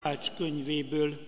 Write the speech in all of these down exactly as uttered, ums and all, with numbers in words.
könyvéből.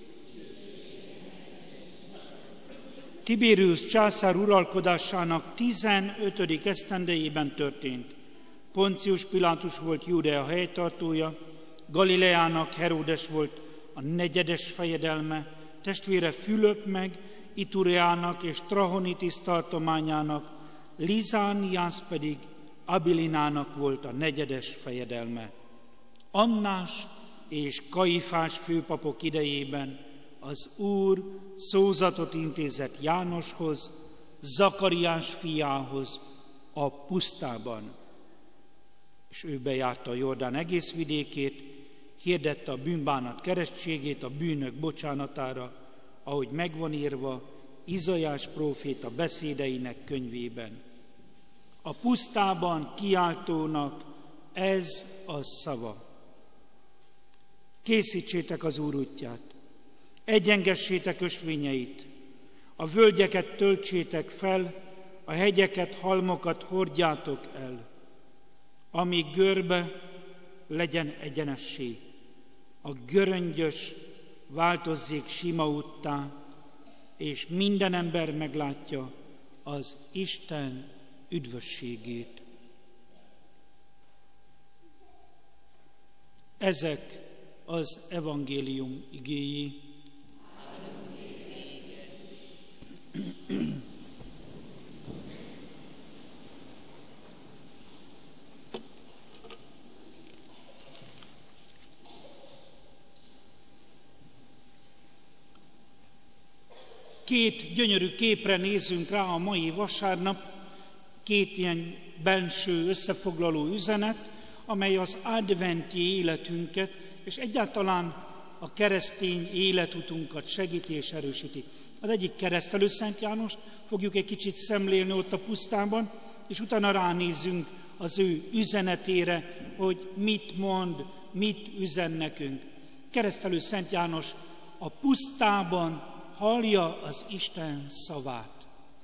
Tiberius császár uralkodásának tizenötödik esztendejében történt. Poncius Pilátus volt Júdea helytartója, Galileának Heródes volt a negyedes fejedelme, testvére Fülöp meg Itureának és Trachonitis tartományának, Lizániász pedig Abilinának volt a negyedes fejedelme. Annás és Kaifás főpapok idejében az Úr szózatot intézett Jánoshoz, Zakariás fiához a pusztában. És ő bejárta a Jordán egész vidékét, hirdette a bűnbánat keresztségét a bűnök bocsánatára, ahogy megvan írva Izaiás próféta beszédeinek könyvében. A pusztában kiáltónak ez a szava. Készítsétek az Úr útját, egyengessétek ösvényeit, a völgyeket töltsétek fel, a hegyeket, halmokat hordjátok el, amíg görbe legyen egyenessé, a göröngyös változzék sima úttá, és minden ember meglátja az Isten üdvösségét. Ezek az evangélium igéi. Két gyönyörű képre nézünk rá a mai vasárnap, két ilyen benső összefoglaló üzenet, amely az adventi életünket és egyáltalán a keresztény életutunkat segíti és erősíti. Az egyik keresztelő Szent Jánost fogjuk egy kicsit szemlélni ott a pusztában, és utána ránézzünk az ő üzenetére, hogy mit mond, mit üzen nekünk. Keresztelő Szent János a pusztában hallja az Isten szavát.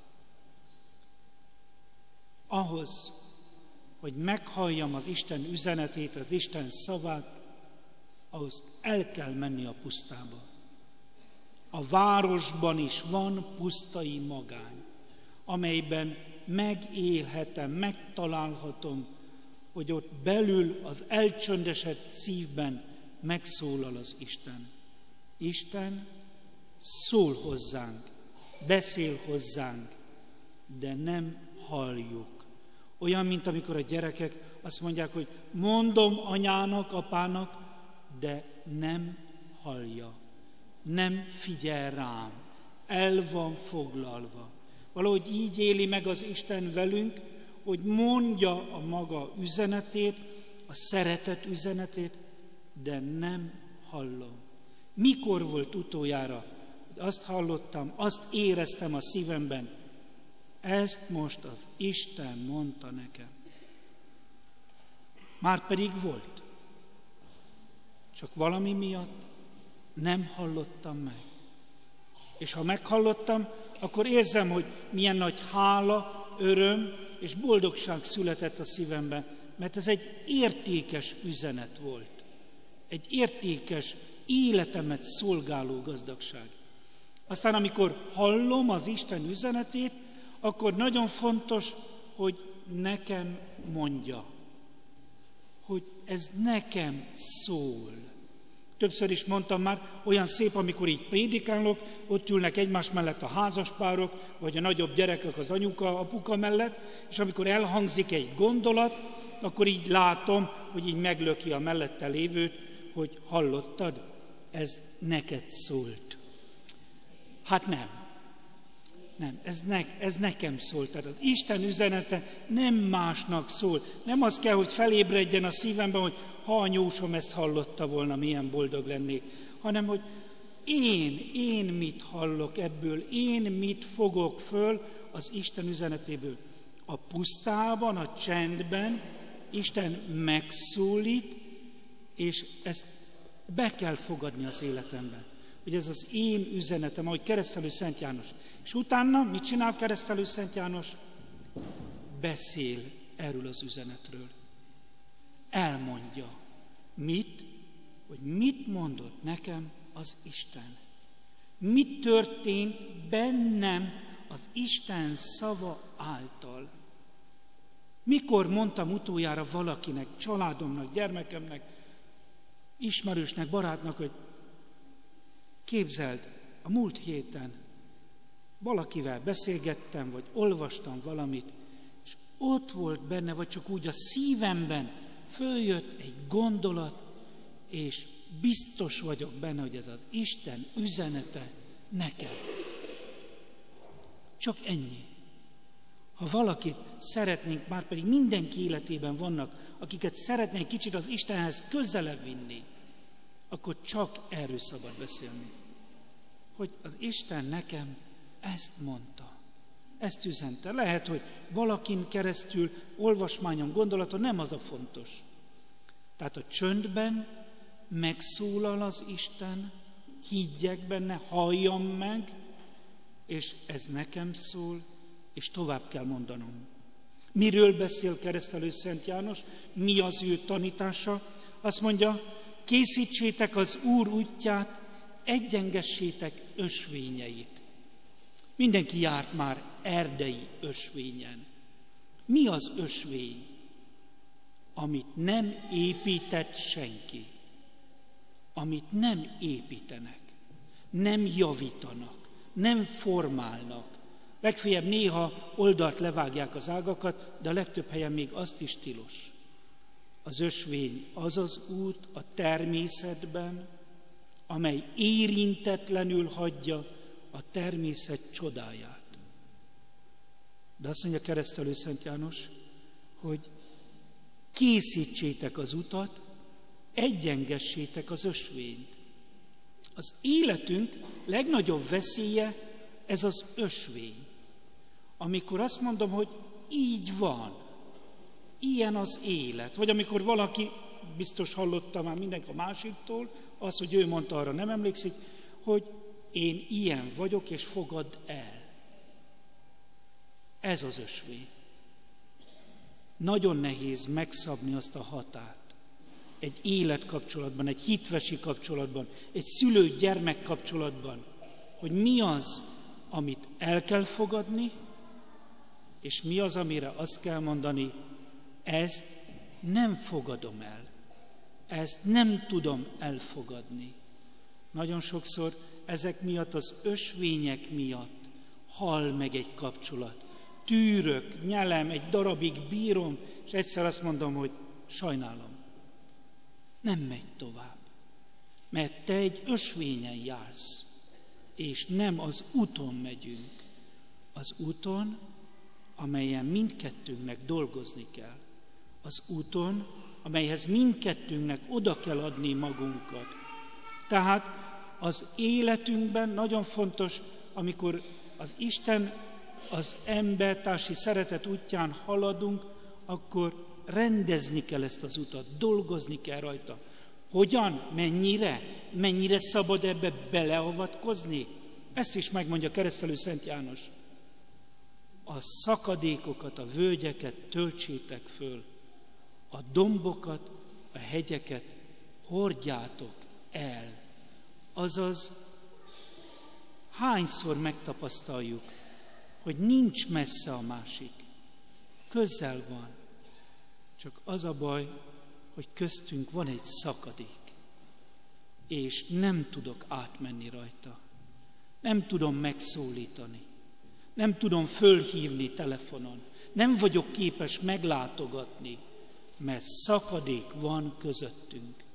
Ahhoz, hogy meghalljam az Isten üzenetét, az Isten szavát, ahhoz el kell menni a pusztába. A városban is van pusztai magány, amelyben megélhetem, megtalálhatom, hogy ott belül az elcsöndesedett szívben megszólal az Isten. Isten szól hozzánk, beszél hozzánk, de nem halljuk. Olyan, mint amikor a gyerekek azt mondják, hogy mondom anyának, apának, de nem hallja, nem figyel rám, el van foglalva. Valahogy így éli meg az Isten velünk, hogy mondja a maga üzenetét, a szeretet üzenetét, de nem hallom. Mikor volt utoljára, hogy azt hallottam, azt éreztem a szívemben, ezt most az Isten mondta nekem. Márpedig volt. Csak valami miatt nem hallottam meg. És ha meghallottam, akkor érzem, hogy milyen nagy hála, öröm és boldogság született a szívemben, mert ez egy értékes üzenet volt. Egy értékes, életemet szolgáló gazdagság. Aztán, amikor hallom az Isten üzenetét, akkor nagyon fontos, hogy nekem mondja, hogy ez nekem szól. Többször is mondtam már, olyan szép, amikor így prédikálok, ott ülnek egymás mellett a házaspárok, vagy a nagyobb gyerekek az anyuka, apuka mellett, és amikor elhangzik egy gondolat, akkor így látom, hogy így meglöki a mellette lévőt, hogy hallottad, ez neked szólt. Hát nem. Nem, ez, ne, ez nekem szól. Tehát az Isten üzenete nem másnak szól. Nem az kell, hogy felébredjen a szívemben, hogy ha anyósom ezt hallotta volna, milyen boldog lennék, hanem hogy én, én mit hallok ebből, én mit fogok föl az Isten üzenetéből. A pusztában, a csendben Isten megszólít, és ezt be kell fogadni az életemben. Hogy ez az én üzenetem, ahogy keresztelő Szent János. És utána mit csinál keresztelő Szent János? Beszél erről az üzenetről. Elmondja. Mit? hogy mit mondott nekem az Isten. Mi történt bennem az Isten szava által. Mikor mondtam utoljára valakinek, családomnak, gyermekemnek, ismerősnek, barátnak, hogy képzeld, a múlt héten valakivel beszélgettem, vagy olvastam valamit, és ott volt benne, vagy csak úgy a szívemben följött egy gondolat, és biztos vagyok benne, hogy ez az Isten üzenete nekem. Csak ennyi. Ha valakit szeretnénk, már pedig mindenki életében vannak, akiket szeretnénk kicsit az Istenhez közelebb vinni, akkor csak erről szabad beszélni. Hogy az Isten nekem ezt mondta, ezt üzente. Lehet, hogy valakin keresztül, olvasmányon, gondolaton nem az a fontos. Tehát a csöndben megszólal az Isten, higgyek benne, halljam meg, és ez nekem szól, és tovább kell mondanom. Miről beszél keresztelő Szent János? Mi az ő tanítása? Azt mondja, készítsétek az Úr útját, egyengessétek ösvényeit. Mindenki járt már erdei ösvényen. Mi az ösvény? Amit nem épített senki. Amit nem építenek, nem javítanak, nem formálnak. Legfeljebb néha oldalt levágják az ágakat, de a legtöbb helyen még azt is tilos. Az ösvény az az út a természetben, amely érintetlenül hagyja a természet csodáját. De azt mondja keresztelő Szent János, hogy készítsétek az utat, egyengessétek az ösvényt. Az életünk legnagyobb veszélye ez az ösvény. Amikor azt mondom, hogy így van, ilyen az élet, vagy amikor valaki, biztos hallotta már mindenki a másiktól, az, hogy ő mondta, arra nem emlékszik, hogy én ilyen vagyok, és fogadd el. Ez az ösvény. Nagyon nehéz megszabni azt a határt. Egy életkapcsolatban, egy hitvesi kapcsolatban, egy szülő-gyermek kapcsolatban, hogy mi az, amit el kell fogadni, és mi az, amire azt kell mondani, ezt nem fogadom el, ezt nem tudom elfogadni. Nagyon sokszor ezek miatt, az ösvények miatt hal meg egy kapcsolat. Tűrök, nyelem, egy darabig bírom, és egyszer azt mondom, hogy sajnálom. Nem megy tovább, mert te egy ösvényen jársz, és nem az úton megyünk. Az úton, amelyen mindkettőnknek dolgozni kell. Az úton, amelyhez mindkettőnknek oda kell adni magunkat. Tehát az életünkben nagyon fontos, amikor az Isten, az embertársi szeretet útján haladunk, akkor rendezni kell ezt az utat, dolgozni kell rajta. Hogyan? Mennyire? Mennyire szabad ebbe beleavatkozni? Ezt is megmondja keresztelő Szent János. A szakadékokat, a völgyeket töltsétek föl, a dombokat, a hegyeket hordjátok el. Azaz, hányszor megtapasztaljuk, hogy nincs messze a másik, közel van. Csak az a baj, hogy köztünk van egy szakadék, és nem tudok átmenni rajta. Nem tudom megszólítani. Nem tudom fölhívni telefonon. Nem vagyok képes meglátogatni, mert szakadék van közöttünk.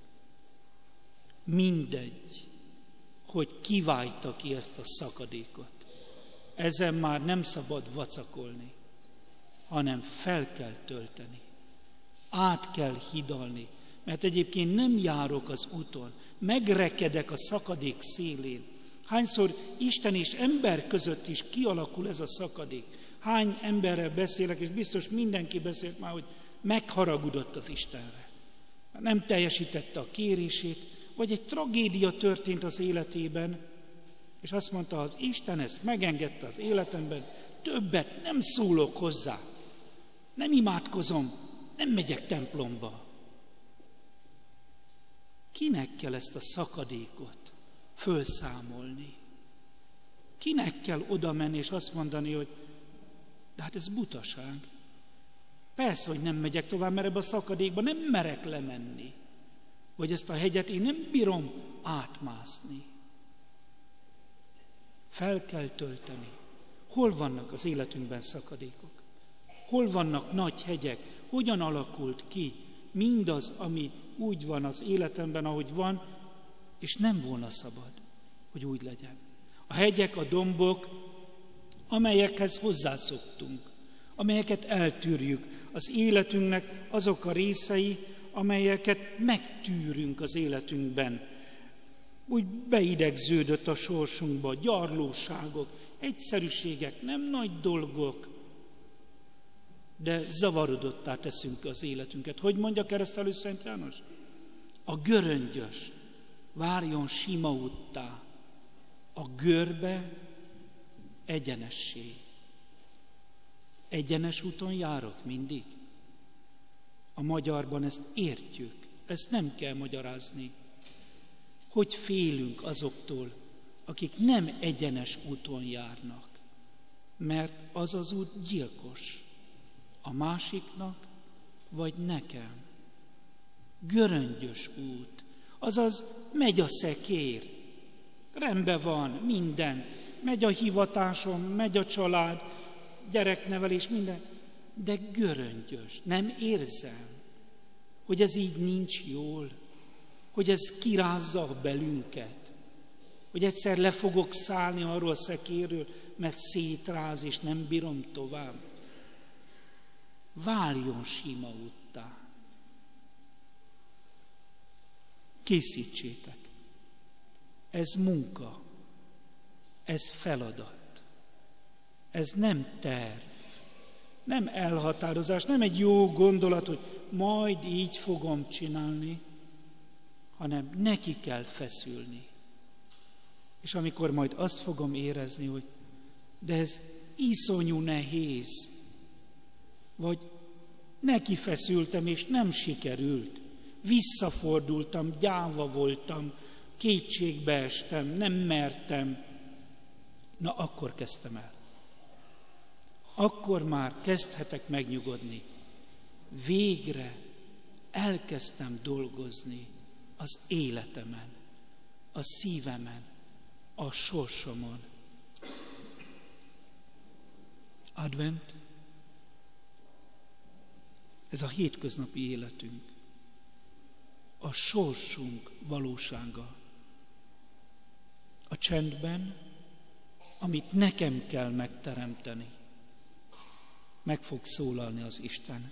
Mindegy, hogy kiválta ki ezt a szakadékot. Ezen már nem szabad vacakolni, hanem fel kell tölteni. Át kell hidalni, mert egyébként nem járok az úton, megrekedek a szakadék szélén. Hányszor Isten és ember között is kialakul ez a szakadék. Hány emberrel beszélek, és biztos mindenki beszélt már, hogy megharagudott az Istenre. Nem teljesítette a kérését, vagy egy tragédia történt az életében, és azt mondta, az Isten ezt megengedte az életemben, többet nem szólok hozzá, nem imádkozom, nem megyek templomba. kinek kell ezt a szakadékot fölszámolni? Kinek kell oda menni és azt mondani, hogy de hát ez butaság. Persze, hogy nem megyek tovább, mert ebbe a szakadékba nem merek lemenni. Vagy ezt a hegyet én nem bírom átmászni. Fel kell tölteni. Hol vannak az életünkben szakadékok? Hol vannak nagy hegyek? Hogyan alakult ki mindaz, ami úgy van az életemben, ahogy van, és nem volna szabad, hogy úgy legyen. A hegyek, a dombok, amelyekhez hozzászoktunk, amelyeket eltűrjük. Az életünknek azok a részei, amelyeket megtűrünk az életünkben. Úgy beidegződött a sorsunkba, gyarlóságok, egyszerűségek, nem nagy dolgok, de zavarodottá teszünk az életünket. Hogy mondja keresztelő Szent János? A göröngyös várjon sima úttá, a görbe egyenessé. Egyenes úton járok mindig. A magyarban ezt értjük, ezt nem kell magyarázni. Hogy félünk azoktól, akik nem egyenes úton járnak, mert az az út gyilkos. A másiknak, vagy nekem. Göröngyös út, azaz megy a szekér. Rendben van minden, megy a hivatásom, megy a család, gyereknevelés, minden, de göröngyös. Nem érzem, hogy ez így nincs jól, hogy ez kirázza a belünket, hogy egyszer le fogok szállni arról a szekérről, mert szétráz, és nem bírom tovább. Váljon sima úttá. Készítsétek. Ez munka, ez feladat, ez nem terv, nem elhatározás, nem egy jó gondolat, hogy majd így fogom csinálni, hanem neki kell feszülni. És amikor majd azt fogom érezni, hogy de ez iszonyú nehéz, vagy neki feszültem, és nem sikerült, visszafordultam, gyáva voltam, kétségbe estem, nem mertem, na akkor kezdtem el. Akkor már kezdhetek megnyugodni. Végre elkezdtem dolgozni az életemen, a szívemen, a sorsomon. Advent, ez a hétköznapi életünk, a sorsunk valósága. A csendben, amit nekem kell megteremteni, meg fog szólalni az Isten.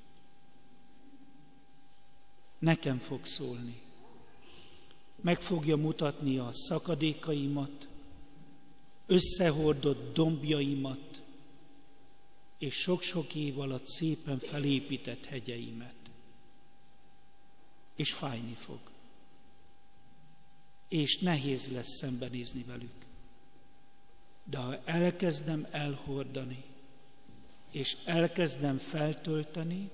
Nekem fog szólni. Meg fogja mutatni a szakadékaimat, összehordott dombjaimat, és sok-sok év alatt szépen felépített hegyeimet. És fájni fog. És nehéz lesz szembenézni velük. De ha elkezdem elhordani, és elkezdem feltölteni,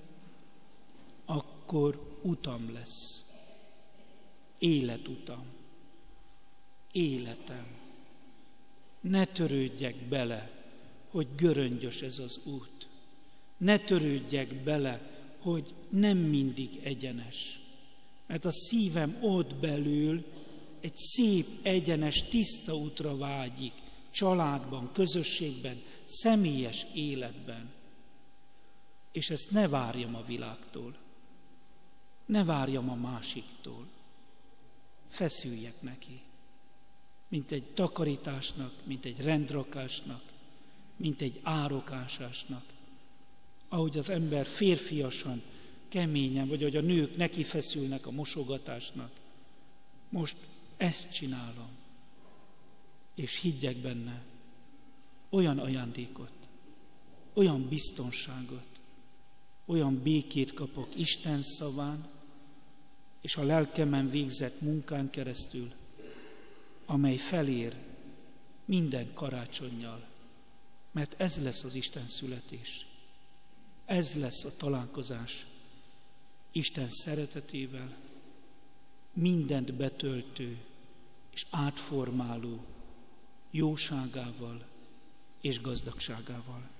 akkor utam lesz. Életutam. Életem. Ne törődjek bele, hogy göröngyös ez az út. Ne törődjek bele, hogy nem mindig egyenes. Mert a szívem ott belül egy szép, egyenes, tiszta útra vágyik, családban, közösségben, személyes életben. És ezt ne várjam a világtól. Ne várjam a másiktól. Feszüljek neki. Mint egy takarításnak, mint egy rendrakásnak, mint egy árokásásnak. Ahogy az ember férfiasan, keményen, vagy ahogy a nők neki feszülnek a mosogatásnak. Most ezt csinálom. És higgyek benne, olyan ajándékot, olyan biztonságot, olyan békét kapok Isten szaván, és a lelkemen végzett munkán keresztül, amely felér minden karácsonnyal, mert ez lesz az Isten születés. Ez lesz a találkozás Isten szeretetével, mindent betöltő és átformáló jóságával és gazdagságával.